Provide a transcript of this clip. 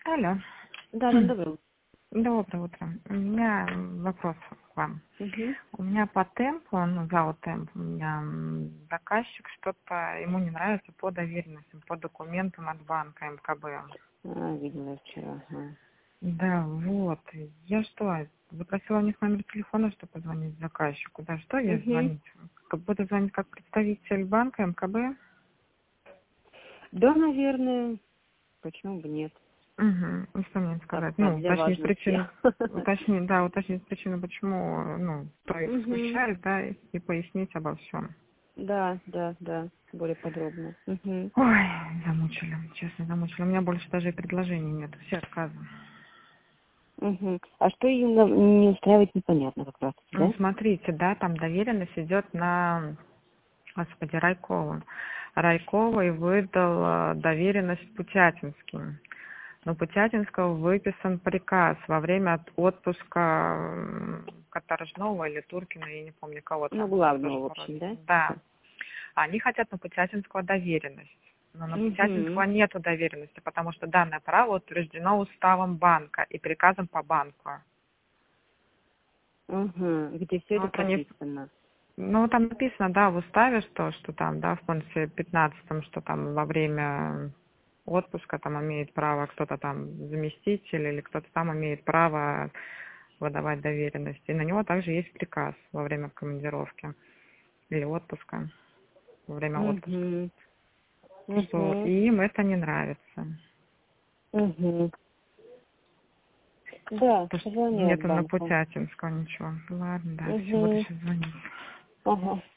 Алло. Да, да, доброе утро. Доброе утро. У меня вопрос к вам. Мгм. У меня по темпу, ЗАО темп, у меня заказчик что-то, ему не нравится по доверенностям, по документам от банка МКБ. Видела вчера. Ага. Да, вот. Я что, запросила у них номер телефона, чтобы позвонить заказчику. Да, что я Мгм. звонить? Буду звонить как представитель банка МКБ? Да, наверное. Почему бы нет? Угу. И что мне Так, сказать? так, Ну, для уточнить важности. причину, уточнить причину, почему, кто их Мгм. смущает, да, и пояснить обо всем. Да, да, да. Более подробно. Мгм. Ой, замучили, честно, замучили. У меня больше даже и предложений нет, все отказы. Мгм. А что ее не устраивает, непонятно как раз, Ну, да? смотрите, да, там доверенность идет на, господи, Райкову. Райковой выдал доверенность Путятинским. Но Путятинского выписан приказ во время отпуска Каторжного или Туркина, я не помню, кого Ну, там. Тоже главного, в вроде. общем, да? Да. Они хотят на Путятинского доверенность. Но на Путятинского Угу. нету доверенности, потому что данное право утверждено уставом банка и приказом по банку. Угу. Где все Ну, это вот они, прописано. ну, там написано, да, в уставе, что там, да, в пункте 15, что там во время отпуска там имеет право кто-то там заместитель или кто-то там имеет право выдавать доверенность. И на него также есть приказ во время командировки или отпуска, во время отпуска, Угу. что Угу. им это не нравится. Угу. Да, То, что позвонила нету на банку. Путятинского ничего. Ладно, да, все, буду Угу. сейчас звонить. Ага.